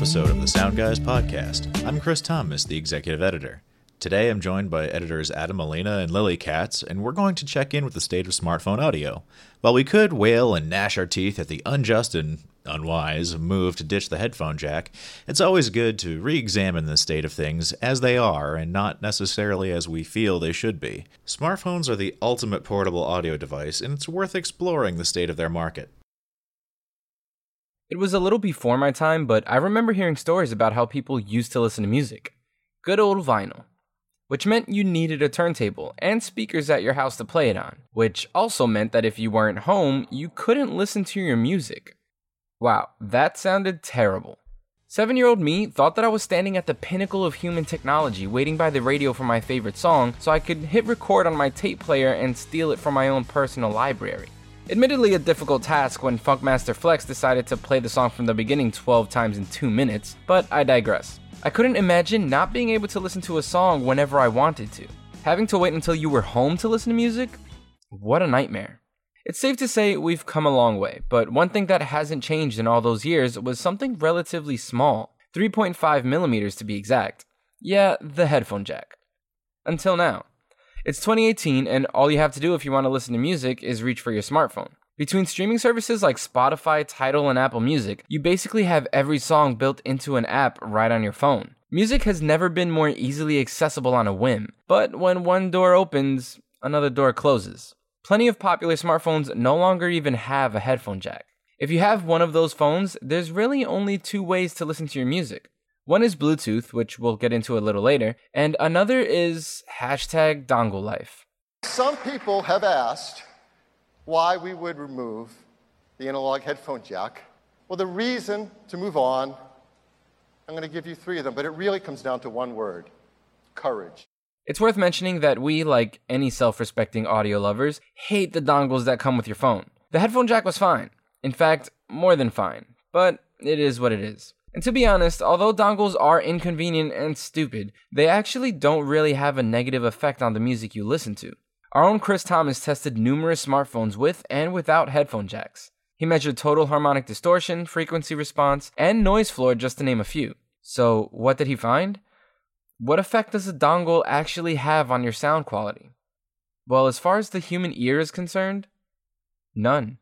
episode of the Sound Guys podcast. I'm Chris Thomas, the executive editor. Today I'm joined by editors Adam Molina and Lily Katz, and we're going to check in with the state of smartphone audio. While we could wail and gnash our teeth at the unjust and unwise move to ditch the headphone jack, it's always good to re-examine the state of things as they are and not necessarily as we feel they should be. Smartphones are the ultimate portable audio device, and it's worth exploring the state of their market. It was a little before my time, but I remember hearing stories about how people used to listen to music. Good old vinyl. Which meant you needed a turntable and speakers at your house to play it on. Which also meant that if you weren't home, you couldn't listen to your music. Wow, that sounded terrible. 7-year-old me thought that I was standing at the pinnacle of human technology, waiting by the radio for my favorite song so I could hit record on my tape player and steal it from my own personal library. Admittedly a difficult task when Funkmaster Flex decided to play the song from the beginning 12 times in 2 minutes, but I digress. I couldn't imagine not being able to listen to a song whenever I wanted to. Having to wait until you were home to listen to music? What a nightmare. It's safe to say we've come a long way, but one thing that hasn't changed in all those years was something relatively small, 3.5 millimeters to be exact. Yeah, the headphone jack. Until now. It's 2018, and all you have to do if you want to listen to music is reach for your smartphone. Between streaming services like Spotify, Tidal, and Apple Music, you basically have every song built into an app right on your phone. Music has never been more easily accessible on a whim, but when one door opens, another door closes. Plenty of popular smartphones no longer even have a headphone jack. If you have one of those phones, there's really only 2 ways to listen to your music. One is Bluetooth, which we'll get into a little later, and another is #dongle life. Some people have asked why we would remove the analog headphone jack. Well, the reason to move on, I'm going to give you 3 of them, but it really comes down to one word: courage. It's worth mentioning that we, like any self-respecting audio lovers, hate the dongles that come with your phone. The headphone jack was fine. In fact, more than fine. But it is what it is. And to be honest, although dongles are inconvenient and stupid, they actually don't really have a negative effect on the music you listen to. Our own Chris Thomas tested numerous smartphones with and without headphone jacks. He measured total harmonic distortion, frequency response, and noise floor, just to name a few. So, what did he find? What effect does a dongle actually have on your sound quality? Well, as far as the human ear is concerned, none.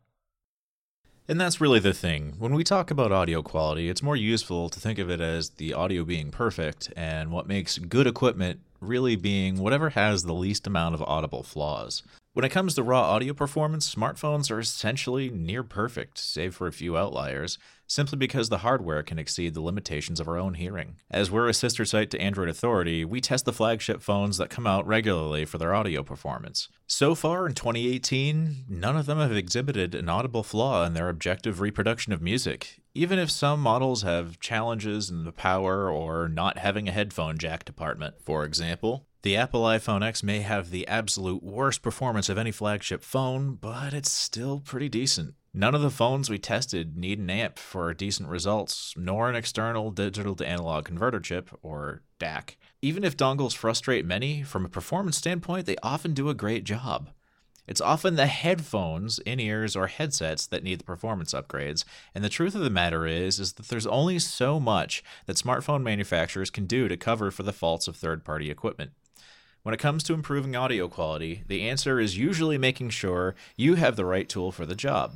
And that's really the thing. When we talk about audio quality, it's more useful to think of it as the audio being perfect and what makes good equipment really being whatever has the least amount of audible flaws. When it comes to raw audio performance, smartphones are essentially near perfect, save for a few outliers, simply because the hardware can exceed the limitations of our own hearing. As we're a sister site to Android Authority, we test the flagship phones that come out regularly for their audio performance. So far in 2018, none of them have exhibited an audible flaw in their objective reproduction of music, even if some models have challenges in the power or not having a headphone jack department. For example, the Apple iPhone X may have the absolute worst performance of any flagship phone, but it's still pretty decent. None of the phones we tested need an amp for decent results, nor an external digital-to-analog converter chip, or DAC. Even if dongles frustrate many, from a performance standpoint, they often do a great job. It's often the headphones, in-ears, or headsets that need the performance upgrades, and the truth of the matter is that there's only so much that smartphone manufacturers can do to cover for the faults of third-party equipment. When it comes to improving audio quality, the answer is usually making sure you have the right tool for the job.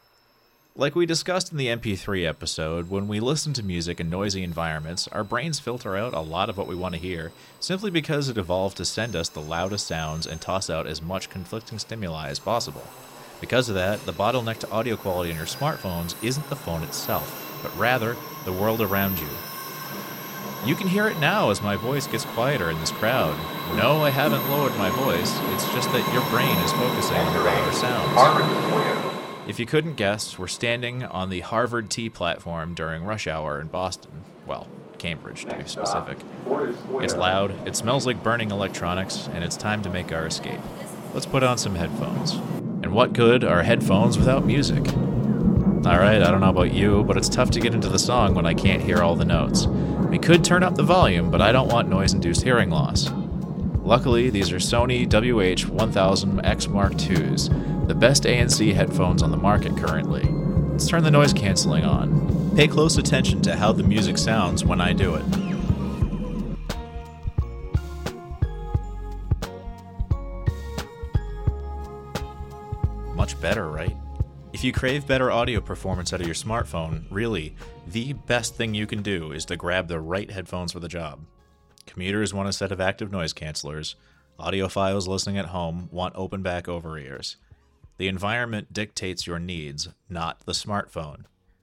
Like we discussed in the MP3 episode, when we listen to music in noisy environments, our brains filter out a lot of what we want to hear, simply because it evolved to send us the loudest sounds and toss out as much conflicting stimuli as possible. Because of that, the bottleneck to audio quality in your smartphones isn't the phone itself, but rather the world around you. You can hear it now as my voice gets quieter in this crowd. No, I haven't lowered my voice, it's just that your brain is focusing on the louder sounds. If you couldn't guess, we're standing on the Harvard T platform during rush hour in Boston. Well, Cambridge, to be specific. It's loud, it smells like burning electronics, and it's time to make our escape. Let's put on some headphones. And what good are headphones without music? Alright, I don't know about you, but it's tough to get into the song when I can't hear all the notes. We could turn up the volume, but I don't want noise-induced hearing loss. Luckily, these are Sony WH-1000X Mark IIs, the best ANC headphones on the market currently. Let's turn the noise cancelling on. Pay close attention to how the music sounds when I do it. Much better, right? If you crave better audio performance out of your smartphone, really, the best thing you can do is to grab the right headphones for the job. Commuters want a set of active noise cancelers. Audiophiles listening at home want open back over ears. The environment dictates your needs, not the smartphone.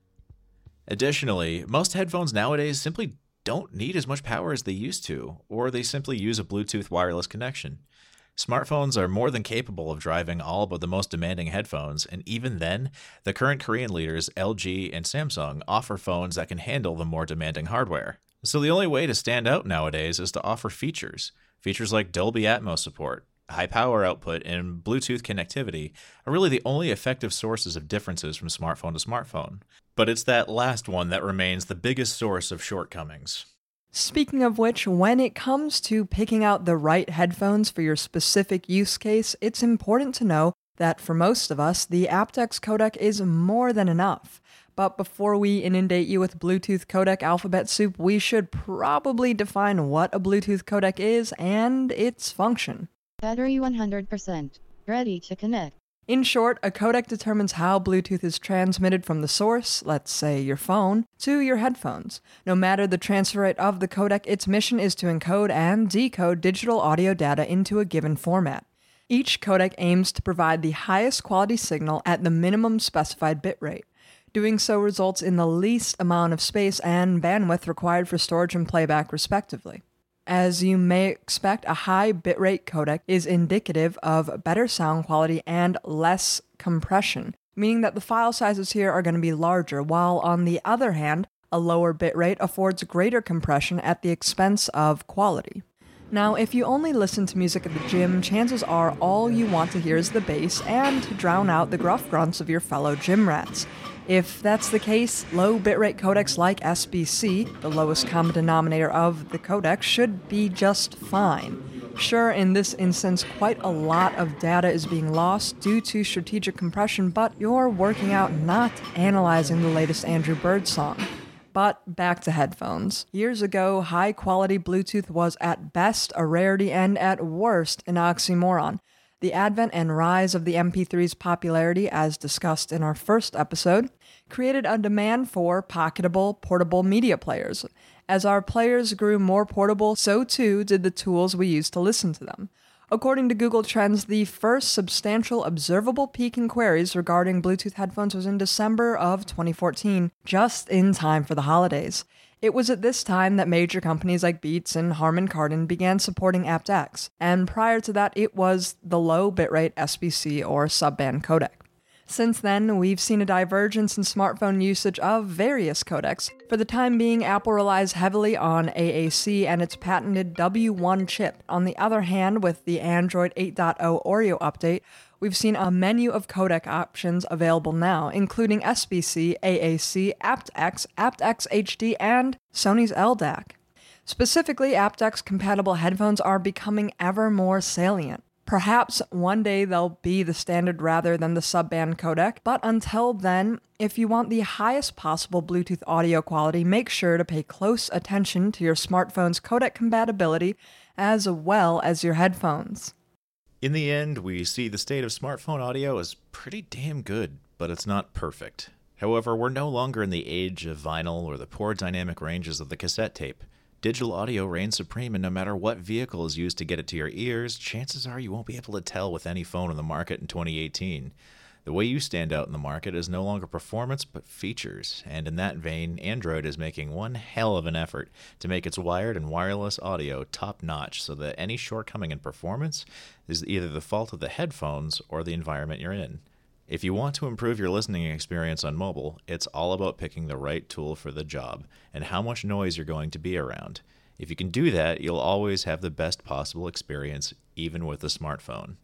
Additionally, most headphones nowadays simply don't need as much power as they used to, or they simply use a Bluetooth wireless connection. Smartphones are more than capable of driving all but the most demanding headphones, and even then, the current Korean leaders LG and Samsung offer phones that can handle the more demanding hardware. So the only way to stand out nowadays is to offer features. Features like Dolby Atmos support, high power output, and Bluetooth connectivity are really the only effective sources of differences from smartphone to smartphone. But it's that last one that remains the biggest source of shortcomings. Speaking of which, when it comes to picking out the right headphones for your specific use case, it's important to know that for most of us, the aptX codec is more than enough. But before we inundate you with Bluetooth codec alphabet soup, we should probably define what a Bluetooth codec is and its function. Battery 100%. Ready to connect. In short, a codec determines how Bluetooth is transmitted from the source, let's say your phone, to your headphones. No matter the transfer rate of the codec, its mission is to encode and decode digital audio data into a given format. Each codec aims to provide the highest quality signal at the minimum specified bitrate. Doing so results in the least amount of space and bandwidth required for storage and playback, respectively. As you may expect, a high bitrate codec is indicative of better sound quality and less compression, meaning that the file sizes here are going to be larger, while on the other hand, a lower bitrate affords greater compression at the expense of quality. Now, if you only listen to music at the gym, chances are all you want to hear is the bass and to drown out the gruff grunts of your fellow gym rats. If that's the case, low bitrate codecs like SBC, the lowest common denominator of the codec, should be just fine. Sure, in this instance, quite a lot of data is being lost due to strategic compression, but you're working out, not analyzing the latest Andrew Bird song. But back to headphones. Years ago, high-quality Bluetooth was at best a rarity and at worst an oxymoron. The advent and rise of the MP3's popularity, as discussed in our first episode, created a demand for pocketable, portable media players. As our players grew more portable, so too did the tools we use to listen to them. According to Google Trends, the first substantial observable peak in queries regarding Bluetooth headphones was in December of 2014, just in time for the holidays. It was at this time that major companies like Beats and Harman Kardon began supporting aptX, and prior to that it was the low bitrate SBC or subband codec. Since then, we've seen a divergence in smartphone usage of various codecs. For the time being, Apple relies heavily on AAC and its patented W1 chip. On the other hand, with the Android 8.0 Oreo update, we've seen a menu of codec options available now, including SBC, AAC, aptX, aptX HD, and Sony's LDAC. Specifically, aptX-compatible headphones are becoming ever more salient. Perhaps one day they'll be the standard rather than the subband codec, but until then, if you want the highest possible Bluetooth audio quality, make sure to pay close attention to your smartphone's codec compatibility as well as your headphones. In the end, we see the state of smartphone audio as pretty damn good, but it's not perfect. However, we're no longer in the age of vinyl or the poor dynamic ranges of the cassette tape. Digital audio reigns supreme, and no matter what vehicle is used to get it to your ears, chances are you won't be able to tell with any phone on the market in 2018. The way you stand out in the market is no longer performance, but features, and in that vein, Android is making one hell of an effort to make its wired and wireless audio top-notch so that any shortcoming in performance is either the fault of the headphones or the environment you're in. If you want to improve your listening experience on mobile, it's all about picking the right tool for the job and how much noise you're going to be around. If you can do that, you'll always have the best possible experience, even with a smartphone.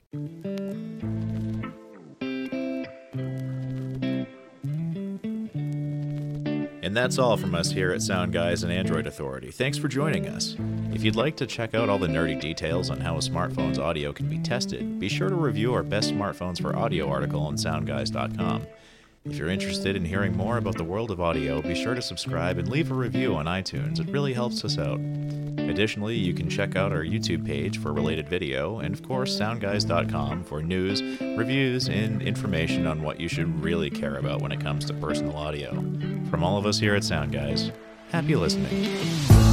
And that's all from us here at Sound Guys and Android Authority. Thanks for joining us. If you'd like to check out all the nerdy details on how a smartphone's audio can be tested, be sure to review our Best Smartphones for Audio article on soundguys.com. If you're interested in hearing more about the world of audio, be sure to subscribe and leave a review on iTunes. It really helps us out. Additionally, you can check out our YouTube page for related video, and of course, soundguys.com for news, reviews, and information on what you should really care about when it comes to personal audio. From all of us here at Sound Guys, happy listening.